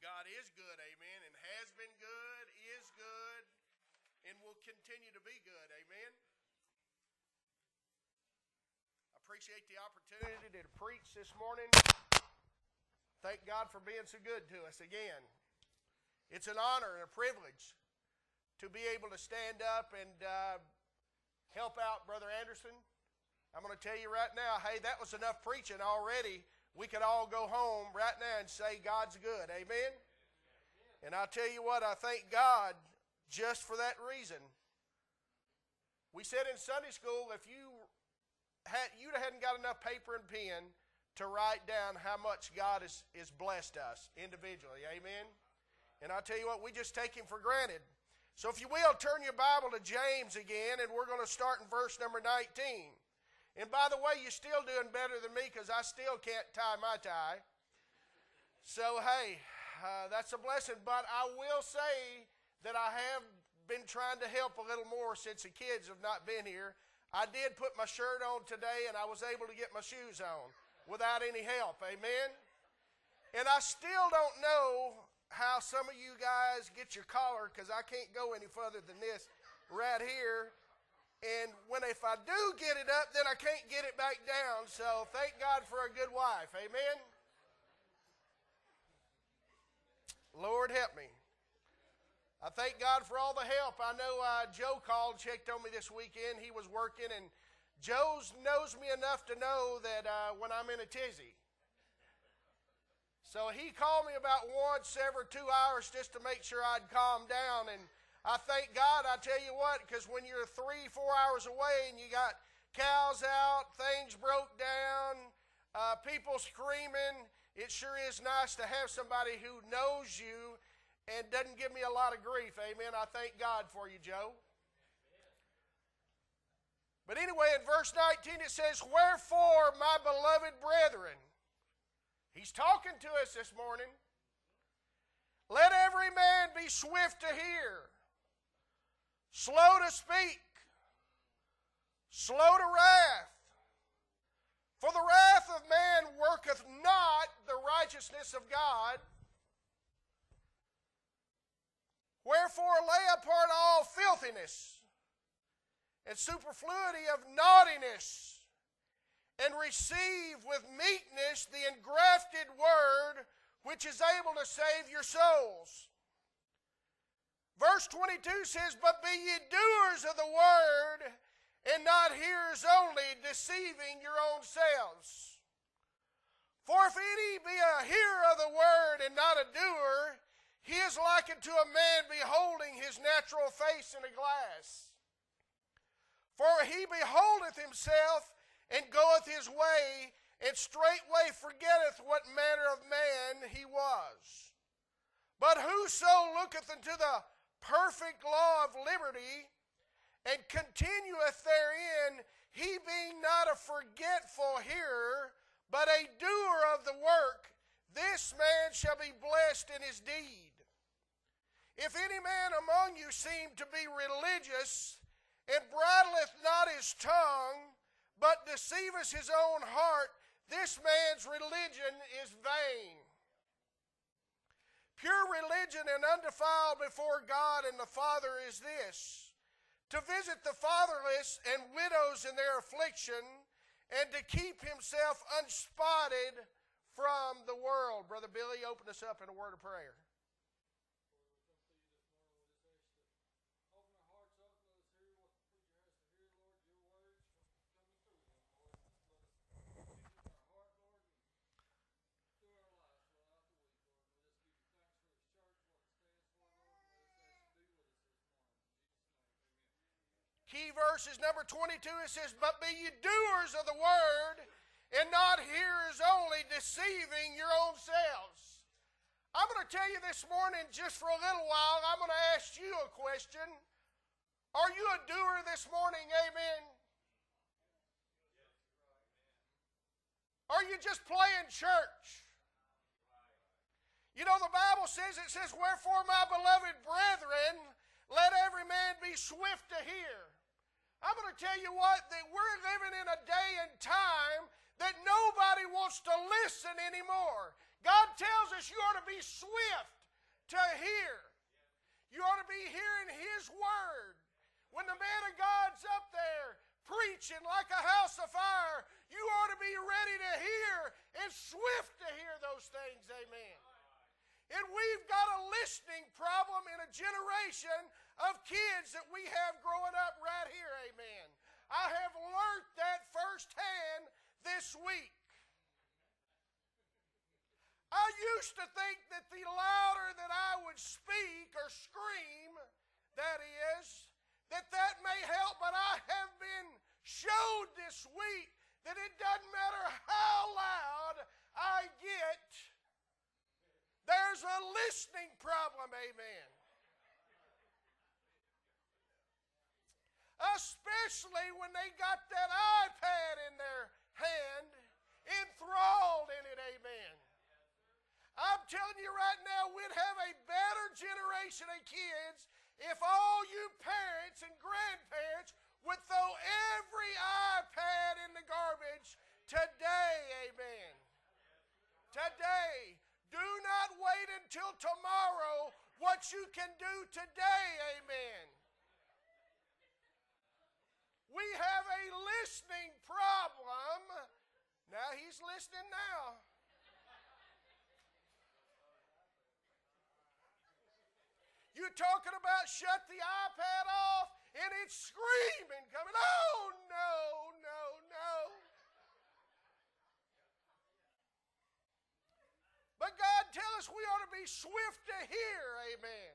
God is good, amen, and has been good, is good, and will continue to be good, amen. I appreciate the opportunity to preach this morning. Thank God for being so good to us again. It's an honor and a privilege to be able to stand up and help out Brother Anderson. I'm going to tell you right now, hey, that was enough preaching already. We could all go home right now and say God's good. Amen? And I'll tell you what, I thank God just for that reason. We said in Sunday school, if you hadn't got enough paper and pen to write down how much God has blessed us individually. Amen? And I'll tell you what, we just take Him for granted. So if you will, turn your Bible to James again, and we're going to start in verse number 19. And by the way, you're still doing better than me because I still can't tie my tie. So, hey, that's a blessing. But I will say that I have been trying to help a little more since the kids have not been here. I did put my shirt on today, and I was able to get my shoes on without any help. Amen? And I still don't know how some of you guys get your collar because I can't go any further than this right here. And if I do get it up, then I can't get it back down. So thank God for a good wife. Amen? Lord help me. I thank God for all the help. I know Joe called, checked on me this weekend. He was working, and Joe knows me enough to know that when I'm in a tizzy. So he called me about once every 2 hours just to make sure I'd calm down. And I thank God, I tell you what, because when you're 3-4 hours away and you got cows out, things broke down, people screaming, it sure is nice to have somebody who knows you and doesn't give me a lot of grief. Amen. I thank God for you, Joe. But anyway, in verse 19 it says, "Wherefore, my beloved brethren," he's talking to us this morning, "let every man be swift to hear, slow to speak, slow to wrath. For the wrath of man worketh not the righteousness of God. Wherefore lay apart all filthiness and superfluity of naughtiness, and receive with meekness the engrafted word, which is able to save your souls." Verse 22 says, "But be ye doers of the word, and not hearers only, deceiving your own selves. For if any be a hearer of the word, and not a doer, he is likened to a man beholding his natural face in a glass. For he beholdeth himself, and goeth his way, and straightway forgetteth what manner of man he was. But whoso looketh into the perfect law of liberty, and continueth therein, he being not a forgetful hearer, but a doer of the work, this man shall be blessed in his deed. If any man among you seem to be religious, and bridleth not his tongue, but deceiveth his own heart, this man's religion is vain. Pure religion and undefiled before God and the Father is this, to visit the fatherless and widows in their affliction, and to keep himself unspotted from the world." Brother Billy, open us up in a word of prayer. Key verse is number 22. It says, "But be ye doers of the word, and not hearers only, deceiving your own selves." I'm going to tell you this morning, just for a little while, I'm going to ask you a question. Are you a doer this morning? Amen. Are you just playing church? You know, the Bible says, it says, "Wherefore, my beloved brethren, let every man be swift to hear." I'm going to tell you what, that we're living in a day and time that nobody wants to listen anymore. God tells us you ought to be swift to hear. You ought to be hearing His word. When the man of God's up there preaching like a house of fire, you ought to be ready to hear and swift to hear those things. Amen. And we've got a listening problem in a generation of kids that we have growing up right here. Amen. I have learned that firsthand this week. I used to think that the louder that I would speak or scream, that may help, but I have been showed this week that it doesn't matter how loud I get, there's a listening problem, amen. Especially when they got that iPad in their hand, enthralled in it, amen. I'm telling you right now, we'd have a better generation of kids if all you parents and grandparents would throw every iPad in the garbage today, amen. Today. Do not wait until tomorrow what you can do today, amen. We have a listening problem. Now he's listening now. You're talking about shut the iPad off, and it's screaming, coming, oh, no, no, no. But God tells us we ought to be swift to hear, amen.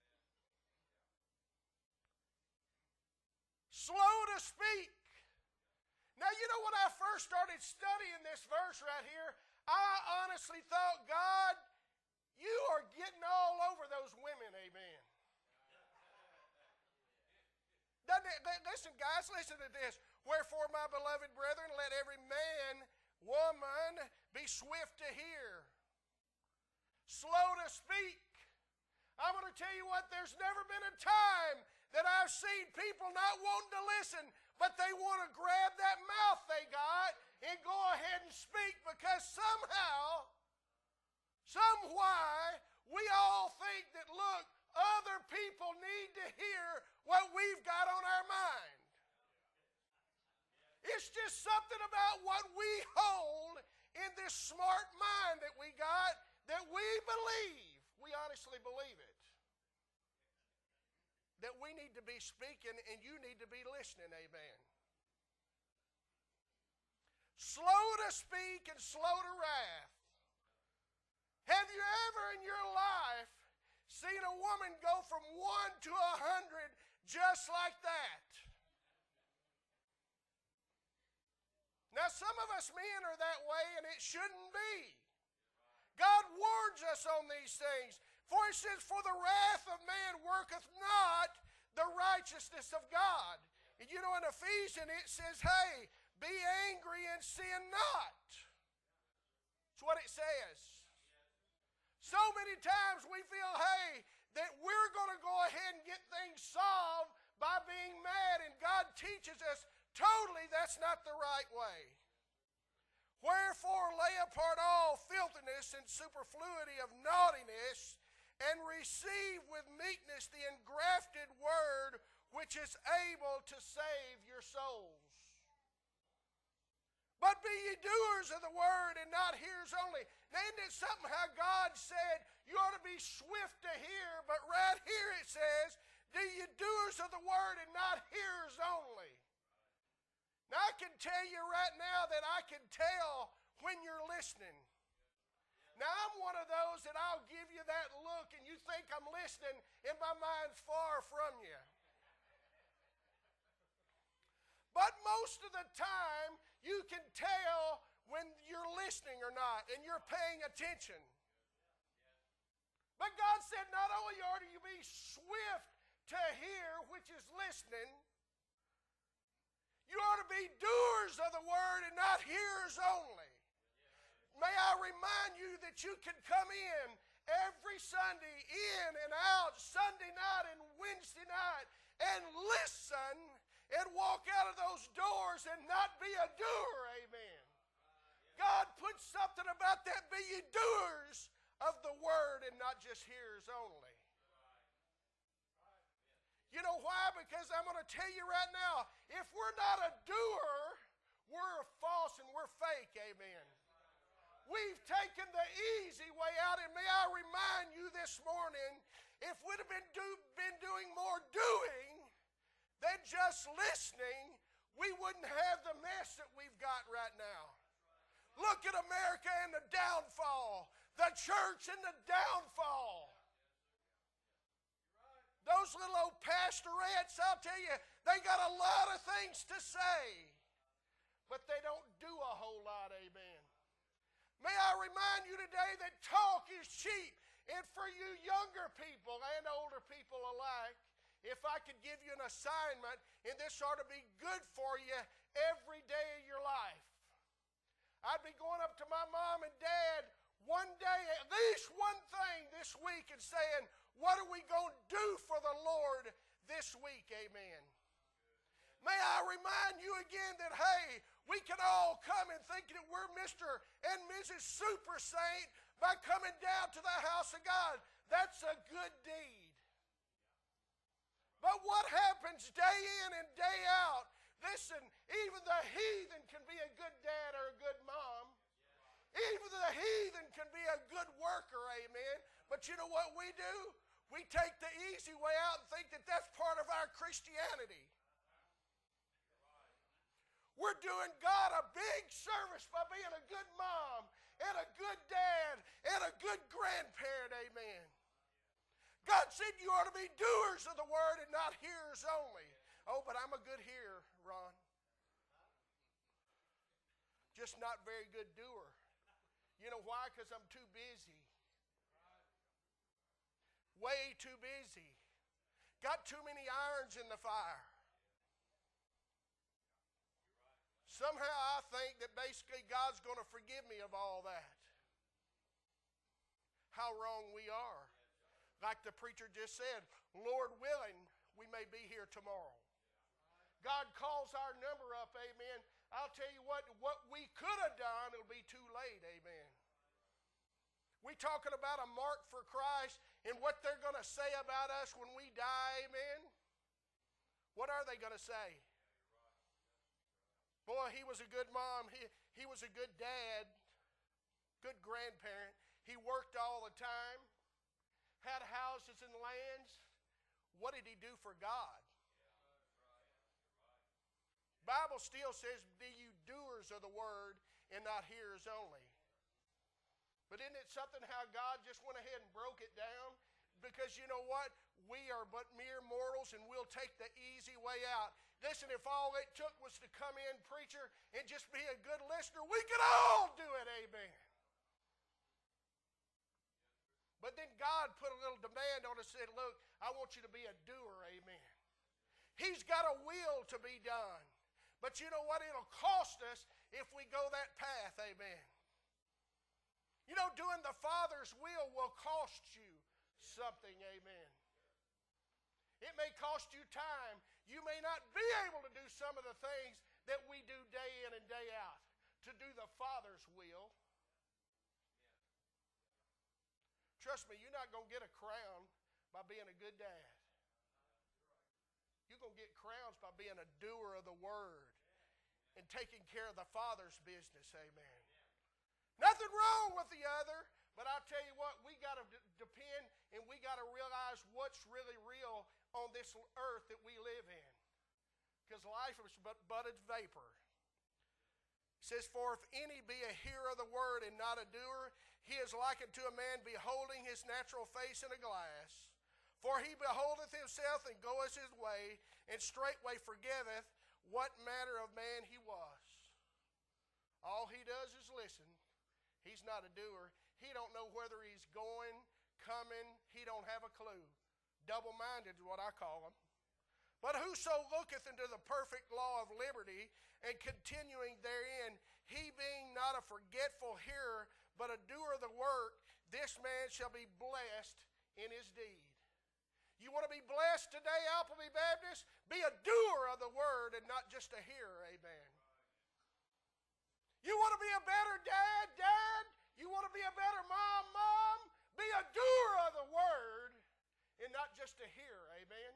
Slow to speak. Now, you know, when I first started studying this verse right here, I honestly thought, God, you are getting all over those women, amen. Listen, guys, listen to this. Wherefore, my beloved brethren, let every man, woman, be swift to hear, slow to speak. I'm going to tell you what, there's never been a time that I've seen people not wanting to listen, but they want to grab that mouth they got and go ahead and speak because somehow, some why, we all think that, look, other people need to hear what we've got on our mind. It's just something about what we hold in this smart mind that we got that we believe, we honestly believe it, that we need to be speaking and you need to be listening, amen. Slow to speak and slow to wrath. Have you ever in your life seen a woman go from 1 to 100 just like that? Now, some of us men are that way, and it shouldn't be. God warns us on these things. For it says, for the wrath of man worketh not the righteousness of God. And you know, in Ephesians it says, hey, be angry and sin not. That's what it says. So many times we feel, hey, that we're going to go ahead and get things solved by being mad, and God teaches us totally that's not the right way. Wherefore lay apart all filthiness and superfluity of naughtiness, and receive with meekness the engrafted word which is able to save your souls. But be ye doers of the word and not hearers only. Now, isn't it something how God said you ought to be swift to hear, but right here it says, do ye doers of the word and not hearers only. Now, I can tell you right now that I can tell when you're listening. Now, I'm one of those that I'll give you that look and you think I'm listening and my mind's far from you. But most of the time, you can tell when you're listening or not and you're paying attention. But God said not only ought you be swift to hear, which is listening, you ought to be doers of the word and not hearers only. May I remind you that you can come in every Sunday, in and out, Sunday night and Wednesday night, and listen and walk out of those doors and not be a doer, amen. God put something about that. Be ye doers of the word and not just hearers only. You know why? Because I'm going to tell you right now, if we're not a doer, we're false and we're fake, amen. We've taken the easy way out, and may I remind you this morning, if we'd have been doing more doing than just listening, we wouldn't have the mess that we've got right now. Look at America and the downfall, the church and the downfall. Those little old pastorettes, I'll tell you, they got a lot of things to say, but they don't do a whole lot, amen. May I remind you today that talk is cheap, and for you younger people and older people alike, if I could give you an assignment, and this ought to be good for you every day of your life, I'd be going up to my mom and dad one day, at least one thing this week, and saying, what are we going to do for the Lord this week? Amen. May I remind you again that, hey, we can all come and think that we're Mr. and Mrs. Super Saint by coming down to the house of God. That's a good deed. But what happens day in and day out? Listen, even the heathen can be a good dad or a good mom. Even the heathen can be a good worker, amen. But you know what we do? We take the easy way out and think that that's part of our Christianity. We're doing God a big service by being a good mom and a good dad and a good grandparent, amen. God said you ought to be doers of the word and not hearers only. Oh, but I'm a good hearer, Ron. Just not very good doer. You know why? Because I'm too busy. Way too busy. Got too many irons in the fire. Somehow I think that basically God's going to forgive me of all that. How wrong we are. Like the preacher just said, Lord willing, we may be here tomorrow. God calls our number up, amen. I'll tell you what we could have done, it'll be too late, amen. We talking about a mark for Christ and what they're going to say about us when we die, amen. What are they going to say? Boy, he was a good mom. He was a good dad, good grandparent. He worked all the time, had houses and lands. What did he do for God? Bible still says, be you doers of the word and not hearers only. But isn't it something how God just went ahead and broke it down? Because you know what? We are but mere mortals and we'll take the easy way out. Listen, if all it took was to come in, preacher, and just be a good listener, we could all do it, amen. But then God put a little demand on us and said, look, I want you to be a doer, amen. He's got a will to be done. But you know what? It'll cost us if we go that path, amen. You know, doing the Father's will cost you something, amen. It may cost you time. You may not be able to do some of the things that we do day in and day out to do the Father's will. Trust me, you're not going to get a crown by being a good dad. You're going to get crowns by being a doer of the word and taking care of the Father's business, amen. Nothing wrong with the other, but I'll tell you what, we got to depend and we got to realize what's really real on this earth that we live in. Because life is but a vapor. It says, for if any be a hearer of the word and not a doer, he is likened to a man beholding his natural face in a glass. For he beholdeth himself and goeth his way, and straightway forgetteth what manner of man he was. All he does is listen. He's not a doer. He don't know whether he's going, coming. He don't have a clue. Double-minded is what I call him. But whoso looketh into the perfect law of liberty, and continuing therein, he being not a forgetful hearer, but a doer of the work, this man shall be blessed in his deed. You want to be blessed today, Appleby Baptist? Be a doer of the word and not just a hearer, amen. You want to be a better dad? Dad? You want to be a better mom? Mom? Be a doer of the word and not just a hearer. Amen?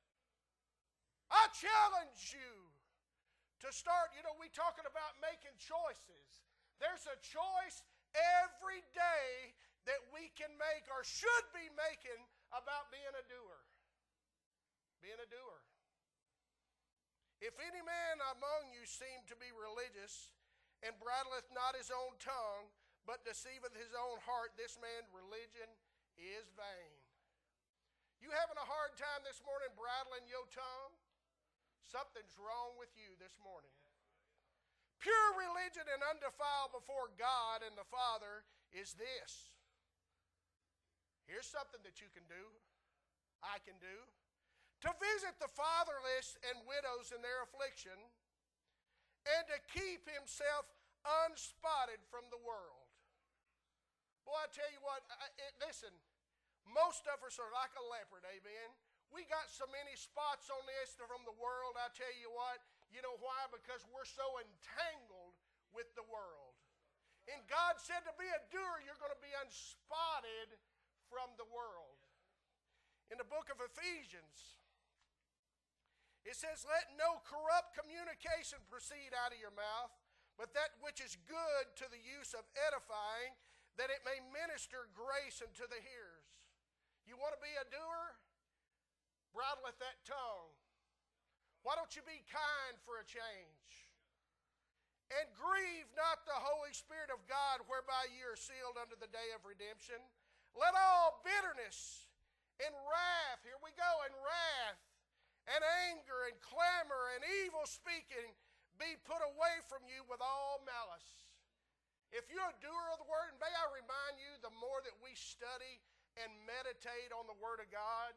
I challenge you to start, we talking about making choices. There's a choice every day that we can make or should be making about being a doer. Being a doer. If any man among you seem to be religious and bridleth not his own tongue, but deceiveth his own heart, this man's religion is vain. You having a hard time this morning bridling your tongue? Something's wrong with you this morning. Pure religion and undefiled before God and the Father is this. Here's something that you can do, I can do. To visit the fatherless and widows in their affliction, and to keep himself unspotted from the world. Boy, I tell you what, listen, most of us are like a leopard, amen? We got so many spots on this from the world, I tell you what. You know why? Because we're so entangled with the world. And God said to be a doer, you're going to be unspotted from the world. In the book of Ephesians, it says, let no corrupt communication proceed out of your mouth, but that which is good to the use of edifying, that it may minister grace unto the hearers. You want to be a doer? Bridle at that tongue. Why don't you be kind for a change? And grieve not the Holy Spirit of God, whereby ye are sealed unto the day of redemption. Let all bitterness and wrath, here we go, and wrath, and anger, and clamor, and evil speaking be put away from you with all malice. If you're a doer of the word, and may I remind you, the more that we study and meditate on the word of God,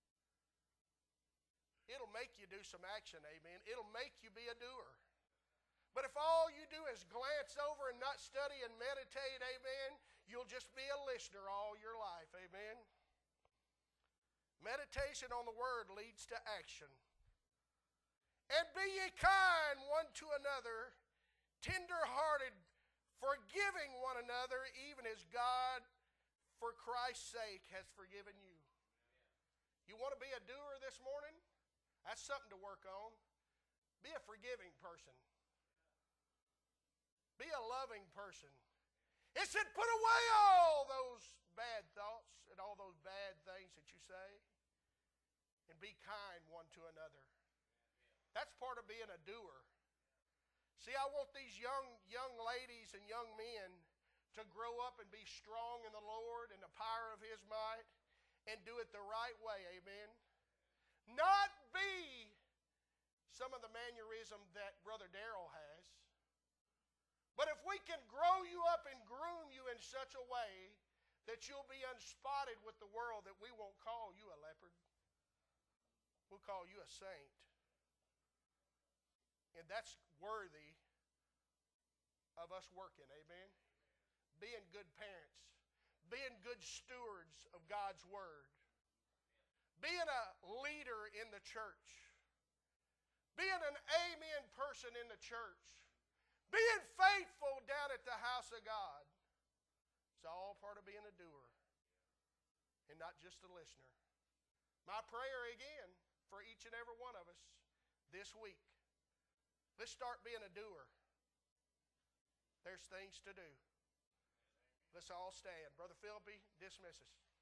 it'll make you do some action, amen. It'll make you be a doer. But if all you do is glance over and not study and meditate, amen, you'll just be a listener all your life, amen. Meditation on the word leads to action. And be ye kind one to another, tender-hearted, forgiving one another, even as God, for Christ's sake, has forgiven you. You want to be a doer this morning? That's something to work on. Be a forgiving person. Be a loving person. It said put away all those bad thoughts and all those bad things that you say, and be kind one to another. That's part of being a doer. See, I want these young ladies and young men to grow up and be strong in the Lord and the power of His might and do it the right way, amen? Not be some of the mannerism that Brother Darrell has. But if we can grow you up and groom you in such a way that you'll be unspotted with the world, that we won't call you a leopard. We'll call you a saint. And that's worthy of us working, amen? Being good parents. Being good stewards of God's Word. Being a leader in the church. Being an amen person in the church. Being faithful down at the house of God. It's all part of being a doer and not just a listener. My prayer again for each and every one of us this week. Let's start being a doer. There's things to do. Let's all stand. Brother Philby, dismiss us.